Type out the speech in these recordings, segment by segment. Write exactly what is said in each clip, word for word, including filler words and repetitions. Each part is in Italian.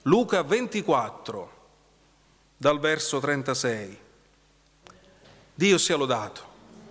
Luca ventiquattro, dal verso trentasei. Dio sia lodato.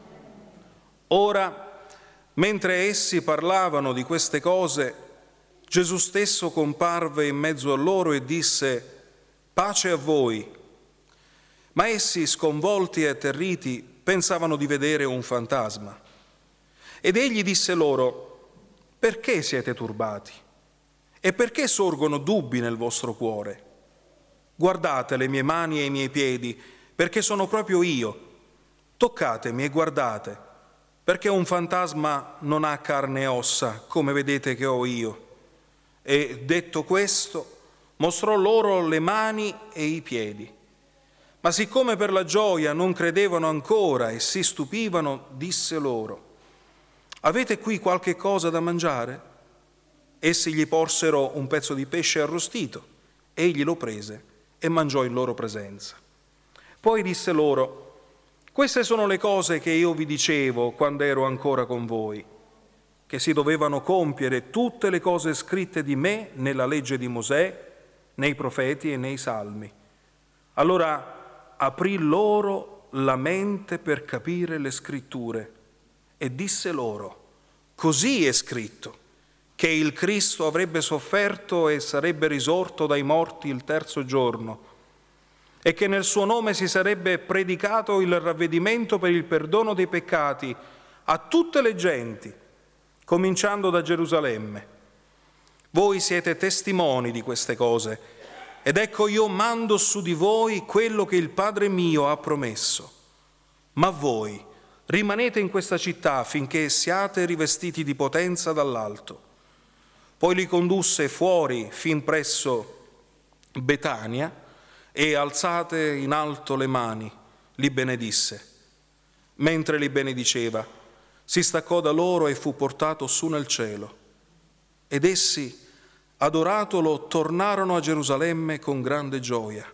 Ora, mentre essi parlavano di queste cose, Gesù stesso comparve in mezzo a loro e disse: pace a voi. Ma essi, sconvolti e atterriti, pensavano di vedere un fantasma. Ed egli disse loro: perché siete turbati? E perché sorgono dubbi nel vostro cuore? Guardate le mie mani e i miei piedi, perché sono proprio io. Toccatemi e guardate, perché un fantasma non ha carne e ossa, come vedete che ho io. E detto questo, mostrò loro le mani e i piedi. Ma siccome per la gioia non credevano ancora e si stupivano, disse loro: avete qui qualche cosa da mangiare? Essi gli porsero un pezzo di pesce arrostito, egli lo prese e mangiò in loro presenza. Poi disse loro: queste sono le cose che io vi dicevo quando ero ancora con voi, che si dovevano compiere tutte le cose scritte di me nella legge di Mosè, nei profeti e nei salmi. Allora aprì loro la mente per capire le scritture e disse loro: così è scritto, che il Cristo avrebbe sofferto e sarebbe risorto dai morti il terzo giorno, e che nel suo nome si sarebbe predicato il ravvedimento per il perdono dei peccati a tutte le genti, cominciando da Gerusalemme. Voi siete testimoni di queste cose, ed ecco io mando su di voi quello che il Padre mio ha promesso. Ma voi rimanete in questa città finché siate rivestiti di potenza dall'alto. Poi li condusse fuori fin presso Betania e, alzate in alto le mani, li benedisse. Mentre li benediceva, si staccò da loro e fu portato su nel cielo. Ed essi, adoratolo, tornarono a Gerusalemme con grande gioia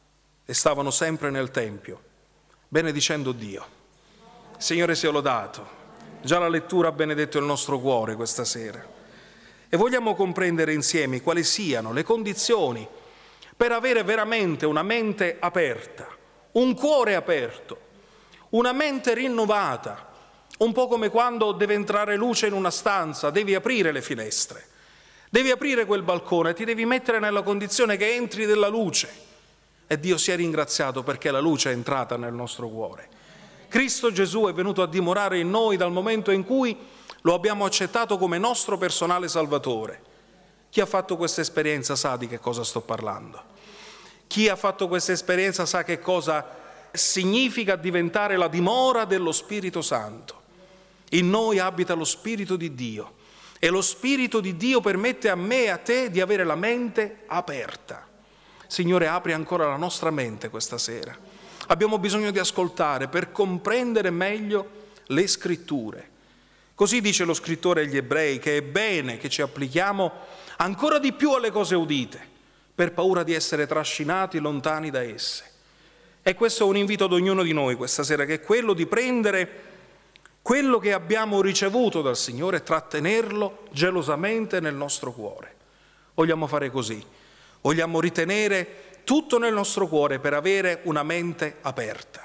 e stavano sempre nel Tempio, benedicendo Dio. Signore sia lodato. Già la lettura ha benedetto il nostro cuore questa sera. E vogliamo comprendere insieme quali siano le condizioni per avere veramente una mente aperta, un cuore aperto, una mente rinnovata, un po' come quando deve entrare luce in una stanza, devi aprire le finestre, devi aprire quel balcone, ti devi mettere nella condizione che entri della luce. E Dio sia ringraziato perché la luce è entrata nel nostro cuore. Cristo Gesù è venuto a dimorare in noi dal momento in cui lo abbiamo accettato come nostro personale Salvatore. Chi ha fatto questa esperienza sa di che cosa sto parlando. Chi ha fatto questa esperienza sa che cosa significa diventare la dimora dello Spirito Santo. In noi abita lo Spirito di Dio e lo Spirito di Dio permette a me e a te di avere la mente aperta. Signore, apri ancora la nostra mente questa sera. Abbiamo bisogno di ascoltare per comprendere meglio le Scritture. Così dice lo scrittore agli Ebrei che è bene che ci applichiamo ancora di più alle cose udite, per paura di essere trascinati lontani da esse. E questo è un invito ad ognuno di noi questa sera, che è quello di prendere quello che abbiamo ricevuto dal Signore e trattenerlo gelosamente nel nostro cuore. Vogliamo fare così, vogliamo ritenere tutto nel nostro cuore per avere una mente aperta.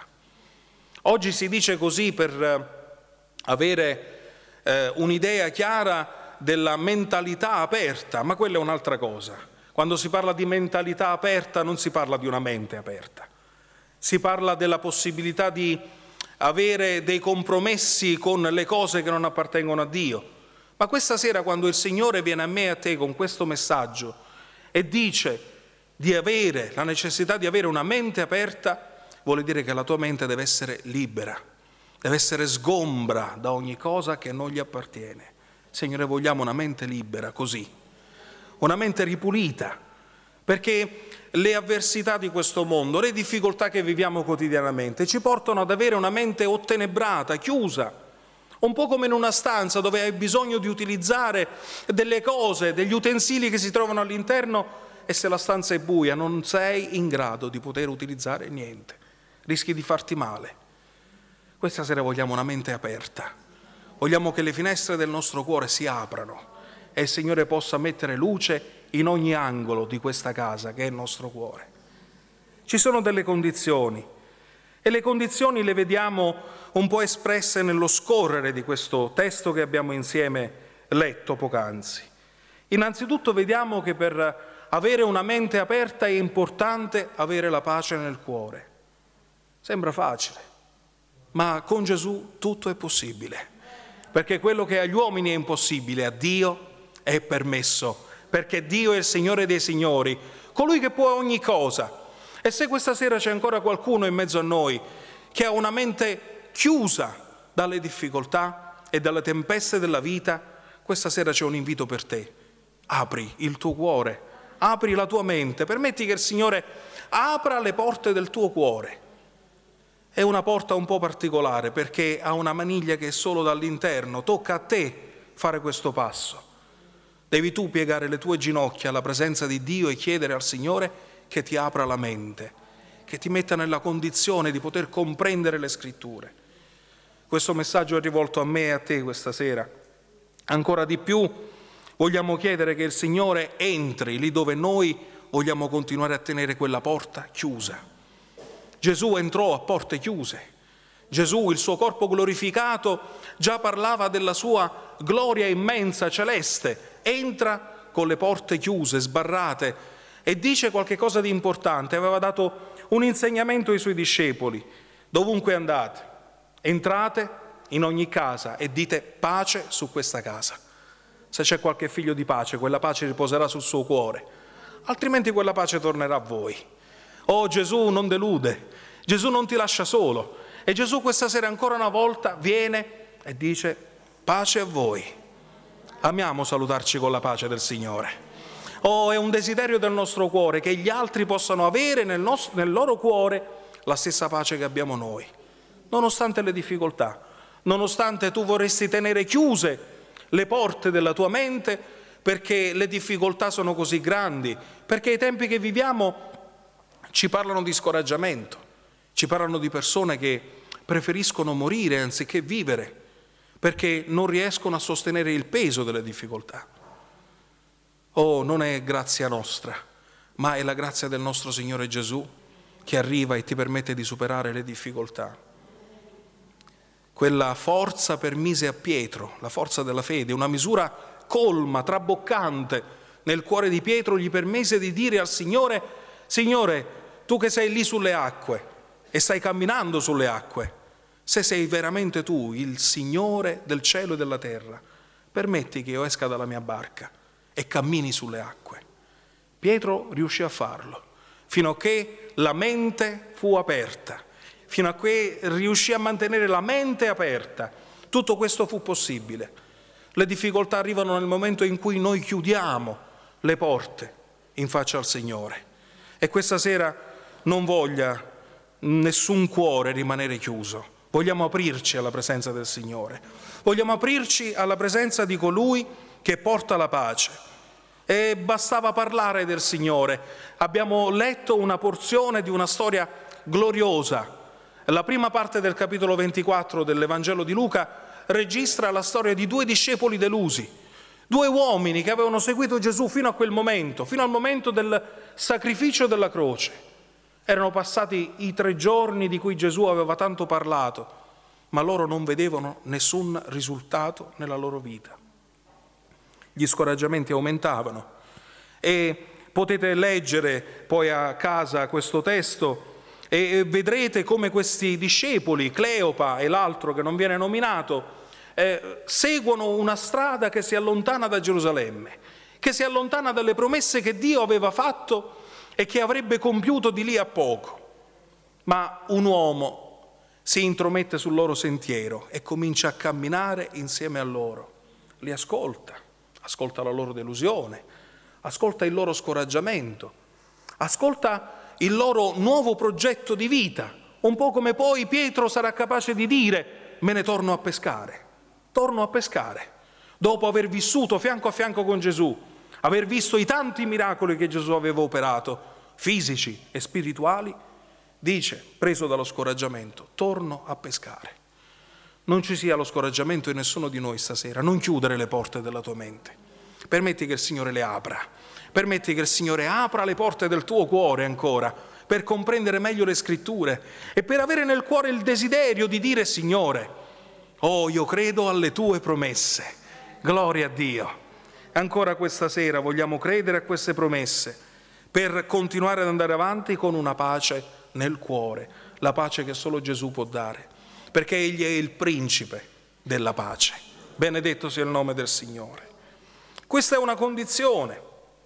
Oggi si dice così per avere eh, un'idea chiara della mentalità aperta, ma quella è un'altra cosa. Quando si parla di mentalità aperta non si parla di una mente aperta, si parla della possibilità di avere dei compromessi con le cose che non appartengono a Dio. Ma questa sera, quando il Signore viene a me e a te con questo messaggio e dice di avere la necessità di avere una mente aperta, vuole dire che la tua mente deve essere libera, deve essere sgombra da ogni cosa che non gli appartiene. Signore, vogliamo una mente libera così, una mente ripulita, perché le avversità di questo mondo, le difficoltà che viviamo quotidianamente ci portano ad avere una mente ottenebrata, chiusa, un po' come in una stanza dove hai bisogno di utilizzare delle cose, degli utensili che si trovano all'interno, e se la stanza è buia non sei in grado di poter utilizzare niente, rischi di farti male. Questa sera vogliamo una mente aperta, vogliamo che le finestre del nostro cuore si aprano e il Signore possa mettere luce in ogni angolo di questa casa che è il nostro cuore. Ci sono delle condizioni e le condizioni le vediamo un po' espresse nello scorrere di questo testo che abbiamo insieme letto poc'anzi. Innanzitutto vediamo che per avere una mente aperta è importante avere la pace nel cuore. Sembra facile, ma con Gesù tutto è possibile, perché quello che agli uomini è impossibile, a Dio è permesso, perché Dio è il Signore dei Signori, colui che può ogni cosa. E se questa sera c'è ancora qualcuno in mezzo a noi che ha una mente chiusa dalle difficoltà e dalle tempeste della vita, questa sera c'è un invito per te. Apri il tuo cuore, apri la tua mente, permetti che il Signore apra le porte del tuo cuore. È una porta un po' particolare perché ha una maniglia che è solo dall'interno, tocca a te fare questo passo. Devi tu piegare le tue ginocchia alla presenza di Dio e chiedere al Signore che ti apra la mente, che ti metta nella condizione di poter comprendere le Scritture. Questo messaggio è rivolto a me e a te questa sera. Ancora di più vogliamo chiedere che il Signore entri lì dove noi vogliamo continuare a tenere quella porta chiusa. Gesù entrò a porte chiuse. Gesù, il suo corpo glorificato, già parlava della sua gloria immensa, celeste. Entra con le porte chiuse, sbarrate, e dice qualche cosa di importante. Aveva dato un insegnamento ai suoi discepoli: dovunque andate, entrate in ogni casa e dite pace su questa casa. Se c'è qualche figlio di pace, quella pace riposerà sul suo cuore, altrimenti quella pace tornerà a voi. Oh, Gesù non delude, Gesù non ti lascia solo, e Gesù questa sera ancora una volta viene e dice pace a voi. Amiamo salutarci con la pace del Signore. Oh, è un desiderio del nostro cuore che gli altri possano avere nel, nostro, nel loro cuore la stessa pace che abbiamo noi, nonostante le difficoltà, nonostante tu vorresti tenere chiuse le porte della tua mente perché le difficoltà sono così grandi, perché i tempi che viviamo ci parlano di scoraggiamento, ci parlano di persone che preferiscono morire anziché vivere perché non riescono a sostenere il peso delle difficoltà. Oh, non è grazia nostra, ma è la grazia del nostro Signore Gesù che arriva e ti permette di superare le difficoltà. Quella forza permise a Pietro, la forza della fede, una misura colma, traboccante nel cuore di Pietro, gli permise di dire al Signore: Signore, tu che sei lì sulle acque e stai camminando sulle acque, se sei veramente tu il Signore del cielo e della terra, permetti che io esca dalla mia barca e cammini sulle acque. Pietro riuscì a farlo, fino a che la mente fu aperta, fino a che riuscì a mantenere la mente aperta. Tutto questo fu possibile. Le difficoltà arrivano nel momento in cui noi chiudiamo le porte in faccia al Signore. E questa sera non voglia nessun cuore rimanere chiuso. Vogliamo aprirci alla presenza del Signore. Vogliamo aprirci alla presenza di colui che porta la pace. E bastava parlare del Signore. Abbiamo letto una porzione di una storia gloriosa. La prima parte del capitolo ventiquattro dell'Evangelo di Luca registra la storia di due discepoli delusi, due uomini che avevano seguito Gesù fino a quel momento, fino al momento del sacrificio della croce. Erano passati i tre giorni di cui Gesù aveva tanto parlato, ma loro non vedevano nessun risultato nella loro vita. Gli scoraggiamenti aumentavano e potete leggere poi a casa questo testo e vedrete come questi discepoli, Cleopa e l'altro che non viene nominato, eh, seguono una strada che si allontana da Gerusalemme, che si allontana dalle promesse che Dio aveva fatto e che avrebbe compiuto di lì a poco. Ma un uomo si intromette sul loro sentiero e comincia a camminare insieme a loro. Li ascolta, ascolta la loro delusione, ascolta il loro scoraggiamento, ascolta il loro nuovo progetto di vita, un po' come poi Pietro sarà capace di dire: me ne torno a pescare, torno a pescare, dopo aver vissuto fianco a fianco con Gesù, aver visto i tanti miracoli che Gesù aveva operato, fisici e spirituali, dice, preso dallo scoraggiamento, torno a pescare. Non ci sia lo scoraggiamento in nessuno di noi stasera, non chiudere le porte della tua mente, permetti che il Signore le apra Permetti che il Signore apra le porte del tuo cuore ancora, per comprendere meglio le Scritture e per avere nel cuore il desiderio di dire: Signore, oh, io credo alle tue promesse. Gloria a Dio. Ancora questa sera vogliamo credere a queste promesse per continuare ad andare avanti con una pace nel cuore, la pace che solo Gesù può dare, perché Egli è il principe della pace. Benedetto sia il nome del Signore. Questa è una condizione,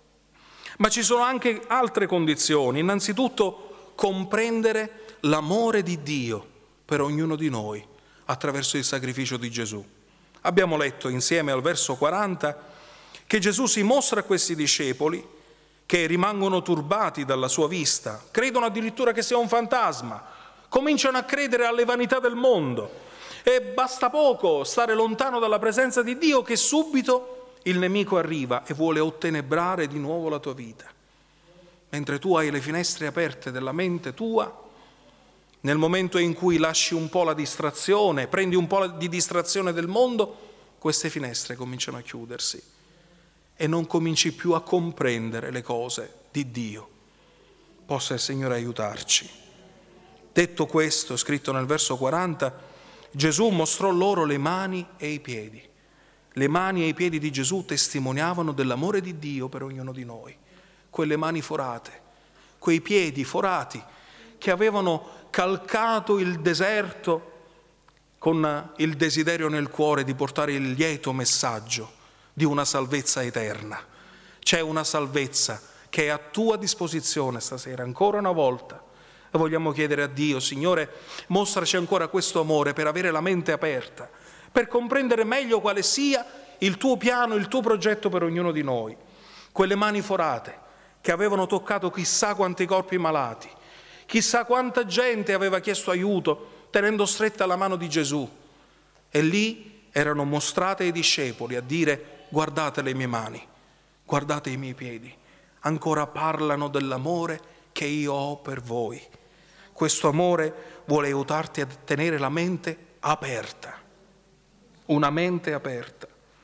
ma ci sono anche altre condizioni. Innanzitutto, comprendere l'amore di Dio per ognuno di noi attraverso il sacrificio di Gesù. Abbiamo letto insieme al verso quaranta che Gesù si mostra a questi discepoli che rimangono turbati dalla sua vista, credono addirittura che sia un fantasma, cominciano a credere alle vanità del mondo e basta poco stare lontano dalla presenza di Dio che subito il nemico arriva e vuole ottenebrare di nuovo la tua vita. Mentre tu hai le finestre aperte della mente tua, nel momento in cui lasci un po' la distrazione, prendi un po' di distrazione del mondo, queste finestre cominciano a chiudersi e non cominci più a comprendere le cose di Dio. Possa il Signore aiutarci. Detto questo, scritto nel verso quaranta, Gesù mostrò loro le mani e i piedi. Le mani e i piedi di Gesù testimoniavano dell'amore di Dio per ognuno di noi. Quelle mani forate, quei piedi forati che avevano calcato il deserto con il desiderio nel cuore di portare il lieto messaggio di una salvezza eterna. C'è una salvezza che è a tua disposizione stasera, ancora una volta. E vogliamo chiedere a Dio: Signore, mostraci ancora questo amore per avere la mente aperta, per comprendere meglio quale sia il tuo piano, il tuo progetto per ognuno di noi. Quelle mani forate che avevano toccato chissà quanti corpi malati, chissà quanta gente aveva chiesto aiuto tenendo stretta la mano di Gesù. E lì erano mostrate ai discepoli a dire: guardate le mie mani, guardate i miei piedi, ancora parlano dell'amore che io ho per voi. Questo amore vuole aiutarti a tenere la mente aperta, una mente aperta.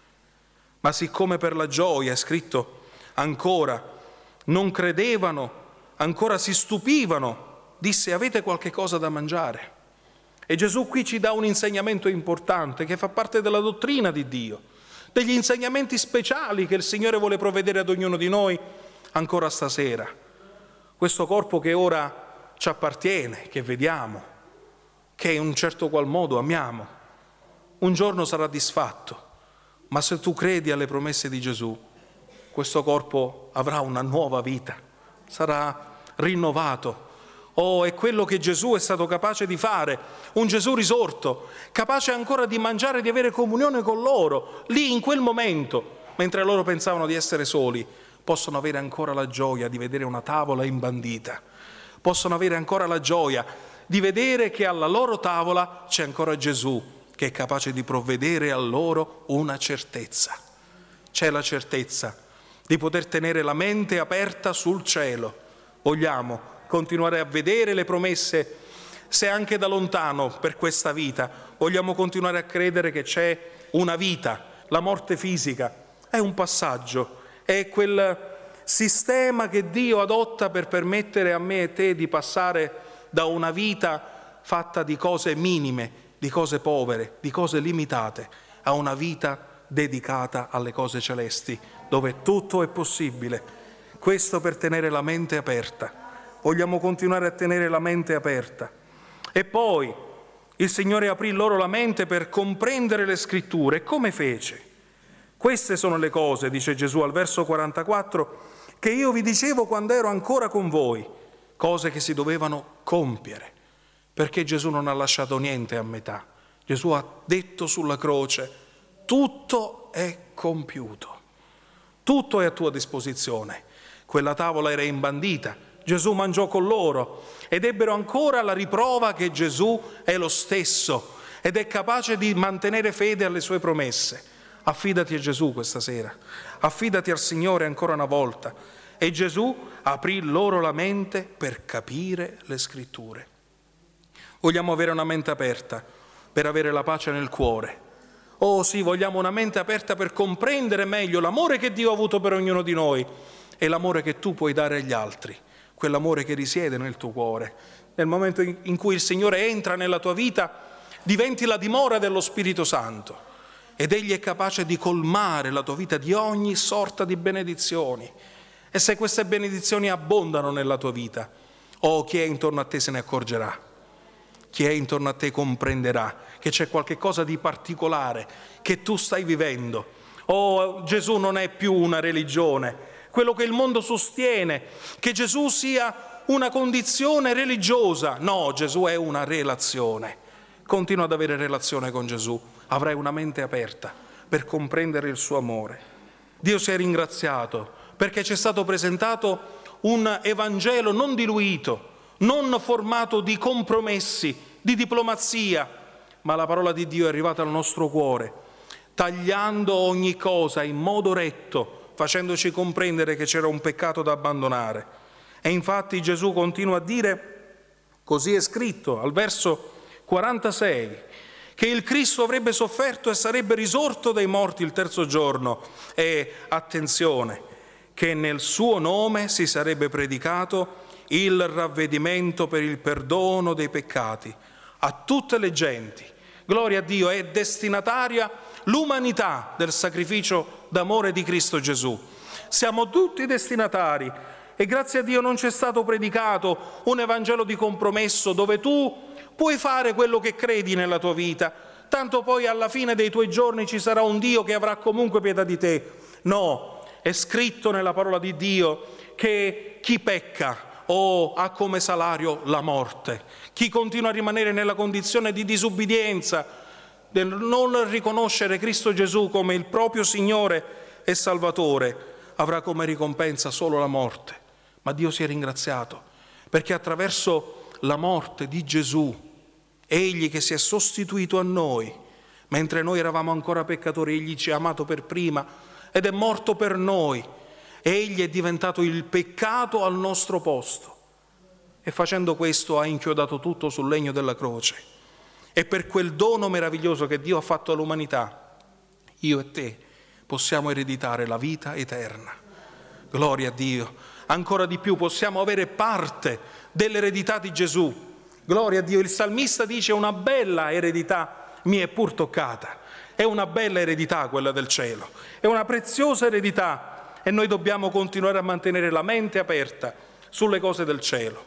Ma siccome per la gioia, è scritto, ancora non credevano, ancora si stupivano, disse: avete qualche cosa da mangiare? E Gesù qui ci dà un insegnamento importante che fa parte della dottrina di Dio, degli insegnamenti speciali che il Signore vuole provvedere ad ognuno di noi ancora stasera. Questo corpo che ora ci appartiene, che vediamo, che in un certo qual modo amiamo, un giorno sarà disfatto, ma se tu credi alle promesse di Gesù, questo corpo avrà una nuova vita, sarà rinnovato. Oh, è quello che Gesù è stato capace di fare, un Gesù risorto, capace ancora di mangiare e di avere comunione con loro. Lì, in quel momento, mentre loro pensavano di essere soli, possono avere ancora la gioia di vedere una tavola imbandita. Possono avere ancora la gioia di vedere che alla loro tavola c'è ancora Gesù, che è capace di provvedere a loro una certezza. C'è la certezza di poter tenere la mente aperta sul cielo. Vogliamo continuare a vedere le promesse, se anche da lontano, per questa vita. Vogliamo continuare a credere che c'è una vita, la morte fisica è un passaggio, è quel sistema che Dio adotta per permettere a me e te di passare da una vita fatta di cose minime, di cose povere, di cose limitate, a una vita dedicata alle cose celesti, dove tutto è possibile. Questo per tenere la mente aperta. Vogliamo continuare a tenere la mente aperta. E poi il Signore aprì loro la mente per comprendere le Scritture. E come fece? Queste sono le cose, dice Gesù al verso quarantaquattro, che io vi dicevo quando ero ancora con voi, cose che si dovevano compiere, perché Gesù non ha lasciato niente a metà. Gesù ha detto sulla croce: tutto è compiuto, tutto è a tua disposizione. Quella tavola era imbandita, Gesù mangiò con loro ed ebbero ancora la riprova che Gesù è lo stesso ed è capace di mantenere fede alle sue promesse. Affidati a Gesù questa sera, affidati al Signore ancora una volta. E Gesù aprì loro la mente per capire le Scritture. Vogliamo avere una mente aperta per avere la pace nel cuore. Oh sì, vogliamo una mente aperta per comprendere meglio l'amore che Dio ha avuto per ognuno di noi è l'amore che tu puoi dare agli altri, quell'amore che risiede nel tuo cuore. Nel momento in cui il Signore entra nella tua vita, diventi la dimora dello Spirito Santo ed Egli è capace di colmare la tua vita di ogni sorta di benedizioni. E se queste benedizioni abbondano nella tua vita, oh, chi è intorno a te se ne accorgerà, chi è intorno a te comprenderà che c'è qualche cosa di particolare che tu stai vivendo. Oh, Gesù non è più una religione, quello che il mondo sostiene, che Gesù sia una condizione religiosa. No, Gesù è una relazione. Continua ad avere relazione con Gesù, avrai una mente aperta per comprendere il suo amore. Dio sia ringraziato perché ci è stato presentato un Evangelo non diluito, non formato di compromessi, di diplomazia, ma la parola di Dio è arrivata al nostro cuore, tagliando ogni cosa in modo retto, facendoci comprendere che c'era un peccato da abbandonare. E infatti Gesù continua a dire, così è scritto al verso quarantasei, che il Cristo avrebbe sofferto e sarebbe risorto dai morti il terzo giorno e, attenzione, che nel suo nome si sarebbe predicato il ravvedimento per il perdono dei peccati a tutte le genti. Gloria a Dio, è destinataria l'umanità del sacrificio d'amore di Cristo Gesù. Siamo tutti destinatari e grazie a Dio non c'è stato predicato un Evangelo di compromesso dove tu puoi fare quello che credi nella tua vita, tanto poi alla fine dei tuoi giorni ci sarà un Dio che avrà comunque pietà di te. No, è scritto nella parola di Dio che chi pecca o ha come salario la morte. Chi continua a rimanere nella condizione di disubbidienza, del non riconoscere Cristo Gesù come il proprio Signore e Salvatore, avrà come ricompensa solo la morte. Ma Dio sia ringraziato, perché attraverso la morte di Gesù, Egli che si è sostituito a noi, mentre noi eravamo ancora peccatori, Egli ci ha amato per prima ed è morto per noi. Egli è diventato il peccato al nostro posto e facendo questo ha inchiodato tutto sul legno della croce. E per quel dono meraviglioso che Dio ha fatto all'umanità, io e te possiamo ereditare la vita eterna. Gloria a Dio. Ancora di più possiamo avere parte dell'eredità di Gesù. Gloria a Dio. Il salmista dice: una bella eredità mi è pur toccata. È una bella eredità quella del cielo, è una preziosa eredità. E noi dobbiamo continuare a mantenere la mente aperta sulle cose del cielo.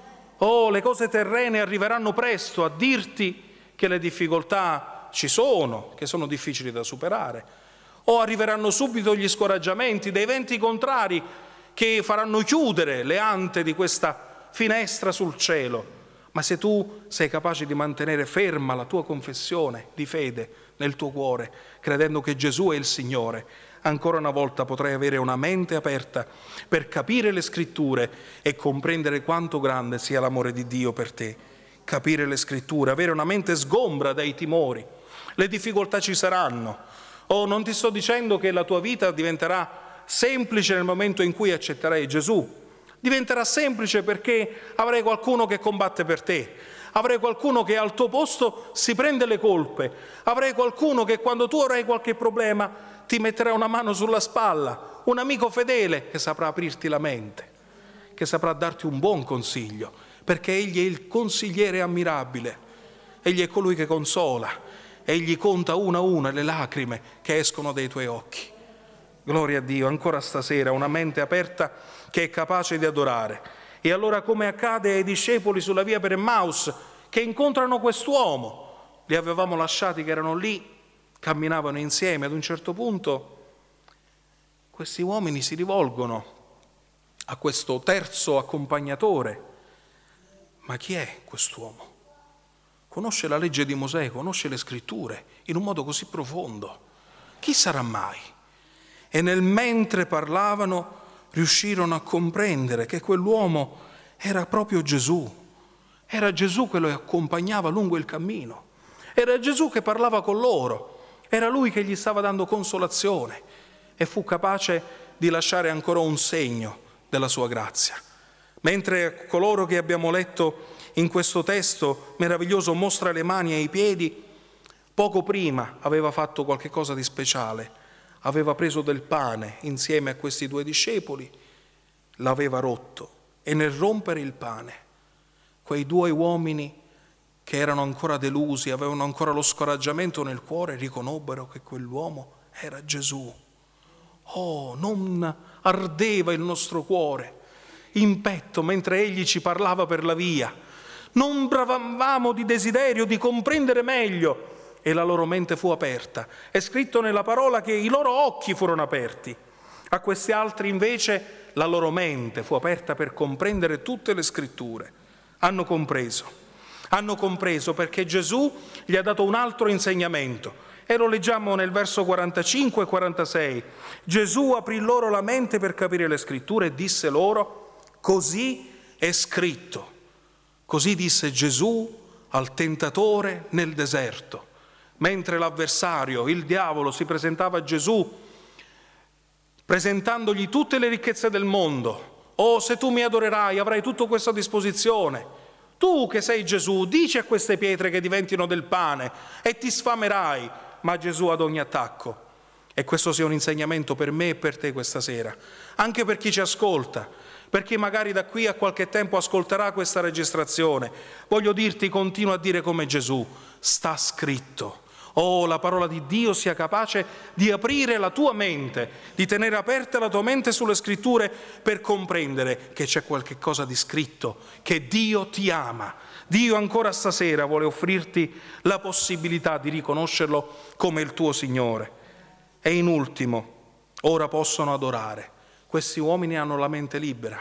Oh, le cose terrene arriveranno presto a dirti che le difficoltà ci sono, che sono difficili da superare. O arriveranno subito gli scoraggiamenti, dei venti contrari che faranno chiudere le ante di questa finestra sul cielo. Ma se tu sei capace di mantenere ferma la tua confessione di fede nel tuo cuore, credendo che Gesù è il Signore, ancora una volta potrai avere una mente aperta per capire le Scritture e comprendere quanto grande sia l'amore di Dio per te. Capire le Scritture, avere una mente sgombra dai timori. Le difficoltà ci saranno. Oh, non ti sto dicendo che la tua vita diventerà semplice nel momento in cui accetterai Gesù. Diventerà semplice perché avrai qualcuno che combatte per te. Avrai qualcuno che al tuo posto si prende le colpe. Avrai qualcuno che quando tu avrai qualche problema ti metterà una mano sulla spalla, un amico fedele che saprà aprirti la mente, che saprà darti un buon consiglio, perché Egli è il consigliere ammirabile, Egli è colui che consola, Egli conta una a una le lacrime che escono dai tuoi occhi. Gloria a Dio, ancora stasera una mente aperta che è capace di adorare. E allora, come accade ai discepoli sulla via per Emmaus, che incontrano quest'uomo, li avevamo lasciati che erano lì, camminavano insieme, ad un certo punto questi uomini si rivolgono a questo terzo accompagnatore. Ma chi è quest'uomo? Conosce la legge di Mosè, conosce le Scritture in un modo così profondo. Chi sarà mai? E nel mentre parlavano riuscirono a comprendere che quell'uomo era proprio Gesù. Era Gesù che lo accompagnava lungo il cammino. Era Gesù che parlava con loro. Era Lui che gli stava dando consolazione e fu capace di lasciare ancora un segno della sua grazia. Mentre coloro che abbiamo letto in questo testo meraviglioso mostra le mani e i piedi, poco prima aveva fatto qualche cosa di speciale. Aveva preso del pane insieme a questi due discepoli l'aveva rotto e nel rompere il pane, quei due uomini che erano ancora delusi, avevano ancora lo scoraggiamento nel cuore, riconobbero che quell'uomo era Gesù. Oh, non ardeva il nostro cuore in petto mentre egli ci parlava per la via? Non bravavamo di desiderio di comprendere meglio, e la loro mente fu aperta. È scritto nella parola che i loro occhi furono aperti. A questi altri invece la loro mente fu aperta per comprendere tutte le scritture. Hanno compreso. Hanno compreso perché Gesù gli ha dato un altro insegnamento. E lo leggiamo nel verso quarantacinque e quarantasei. Gesù aprì loro la mente per capire le scritture e disse loro: così è scritto. Così disse Gesù al tentatore nel deserto. Mentre l'avversario, il diavolo, si presentava a Gesù presentandogli tutte le ricchezze del mondo. Oh, se tu mi adorerai, avrai tutto questo a disposizione. Tu che sei Gesù, dici a queste pietre che diventino del pane e ti sfamerai. Ma Gesù ad ogni attacco, e questo sia un insegnamento per me e per te questa sera, anche per chi ci ascolta, per chi magari da qui a qualche tempo ascolterà questa registrazione, voglio dirti, continua a dire come Gesù: sta scritto. Oh, la parola di Dio sia capace di aprire la tua mente, di tenere aperta la tua mente sulle scritture per comprendere che c'è qualche cosa di scritto, che Dio ti ama. Dio ancora stasera vuole offrirti la possibilità di riconoscerlo come il tuo Signore. E in ultimo, ora possono adorare. Questi uomini hanno la mente libera.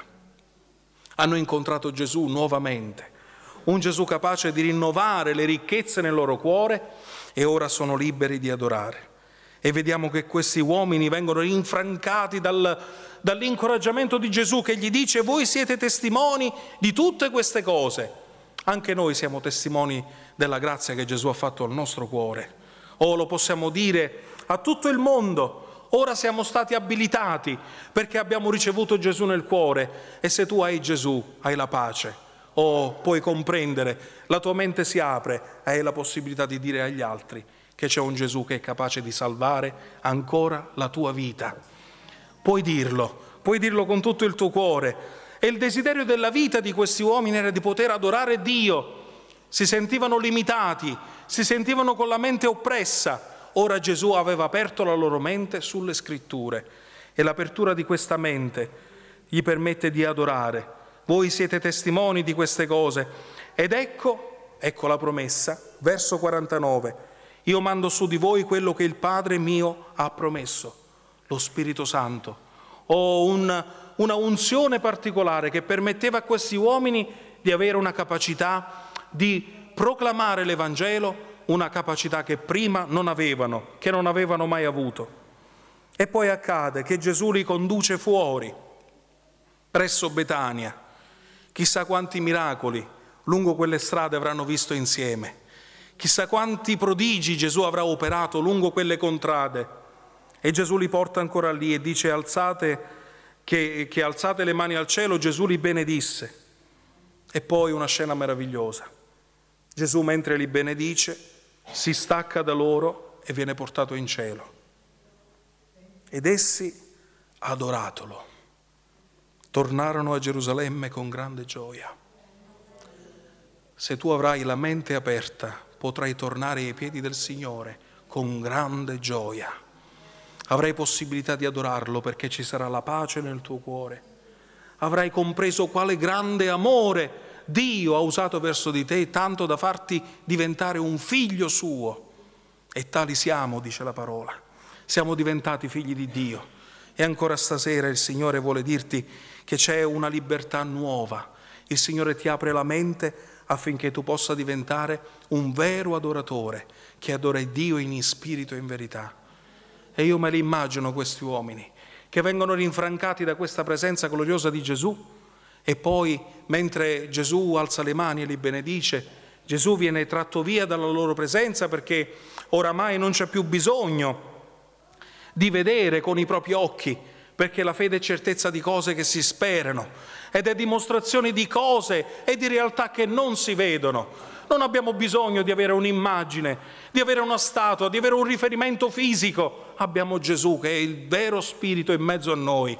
Hanno incontrato Gesù nuovamente, un Gesù capace di rinnovare le ricchezze nel loro cuore, e ora sono liberi di adorare. E vediamo che questi uomini vengono rinfrancati dal, dall'incoraggiamento di Gesù, che gli dice: voi siete testimoni di tutte queste cose. Anche noi siamo testimoni della grazia che Gesù ha fatto al nostro cuore. O lo possiamo dire a tutto il mondo: ora siamo stati abilitati perché abbiamo ricevuto Gesù nel cuore, e se tu hai Gesù hai la pace. O puoi comprendere, la tua mente si apre, hai la possibilità di dire agli altri che c'è un Gesù che è capace di salvare ancora la tua vita. Puoi dirlo, puoi dirlo con tutto il tuo cuore. E il desiderio della vita di questi uomini era di poter adorare Dio. Si sentivano limitati, si sentivano con la mente oppressa. Ora Gesù aveva aperto la loro mente sulle scritture, e l'apertura di questa mente gli permette di adorare. Voi siete testimoni di queste cose. Ed ecco, ecco la promessa, verso quarantanove. Io mando su di voi quello che il Padre mio ha promesso, lo Spirito Santo. Ho un, una unzione particolare che permetteva a questi uomini di avere una capacità di proclamare l'Evangelo, una capacità che prima non avevano, che non avevano mai avuto. E poi accade che Gesù li conduce fuori, presso Betania. Chissà quanti miracoli lungo quelle strade avranno visto insieme. Chissà quanti prodigi Gesù avrà operato lungo quelle contrade. E Gesù li porta ancora lì e dice: alzate, che, che alzate le mani al cielo. Gesù li benedisse. E poi una scena meravigliosa. Gesù, mentre li benedice, si stacca da loro e viene portato in cielo. Ed essi, adoratolo, tornarono a Gerusalemme con grande gioia. Se tu avrai la mente aperta, potrai tornare ai piedi del Signore con grande gioia. Avrai possibilità di adorarlo perché ci sarà la pace nel tuo cuore. Avrai compreso quale grande amore Dio ha usato verso di te, tanto da farti diventare un figlio suo. E tali siamo, dice la parola. Siamo diventati figli di Dio. E ancora stasera il Signore vuole dirti che c'è una libertà nuova. Il Signore ti apre la mente affinché tu possa diventare un vero adoratore che adora Dio in spirito e in verità. E io me li immagino questi uomini che vengono rinfrancati da questa presenza gloriosa di Gesù, e poi mentre Gesù alza le mani e li benedice, Gesù viene tratto via dalla loro presenza perché oramai non c'è più bisogno di vedere con i propri occhi, perché la fede è certezza di cose che si sperano ed è dimostrazione di cose e di realtà che non si vedono. Non abbiamo bisogno di avere un'immagine, di avere una statua, di avere un riferimento fisico. Abbiamo Gesù che è il vero Spirito in mezzo a noi,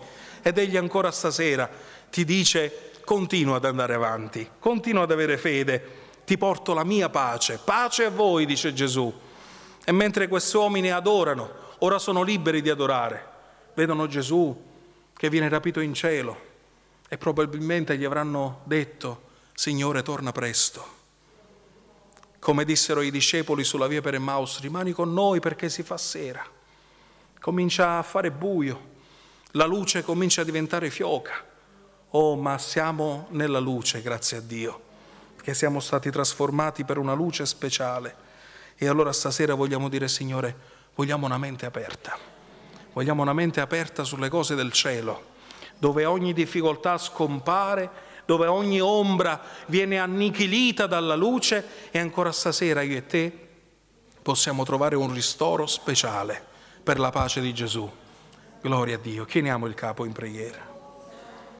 ed egli ancora stasera ti dice: continua ad andare avanti, continua ad avere fede, ti porto la mia pace, pace a voi, dice Gesù. E mentre questi uomini adorano, ora sono liberi di adorare, vedono Gesù che viene rapito in cielo e probabilmente gli avranno detto: Signore, torna presto. Come dissero i discepoli sulla via per Emmaus: rimani con noi perché si fa sera. Comincia a fare buio, la luce comincia a diventare fioca. Oh, ma siamo nella luce, grazie a Dio, che siamo stati trasformati per una luce speciale. E allora stasera vogliamo dire: Signore, vogliamo una mente aperta, vogliamo una mente aperta sulle cose del cielo, dove ogni difficoltà scompare, dove ogni ombra viene annichilita dalla luce, e ancora stasera io e te possiamo trovare un ristoro speciale per la pace di Gesù. Gloria a Dio. Chiniamo il capo in preghiera.